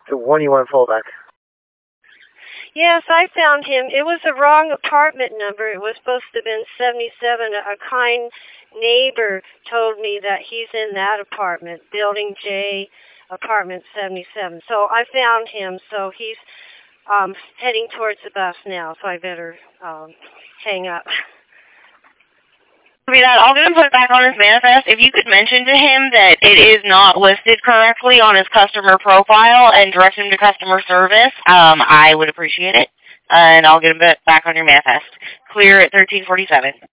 The one you want fallback. Yes, I found him. It was the wrong apartment number. It was supposed to have been 77. A kind neighbor told me that he's in that apartment, Building J, apartment 77. So I found him. So he's heading towards the bus now. So I better hang up. I'll get him put back on his manifest. If you could mention to him that it is not listed correctly on his customer profile and direct him to customer service, I would appreciate it. And I'll get him back on your manifest. Clear at 1347.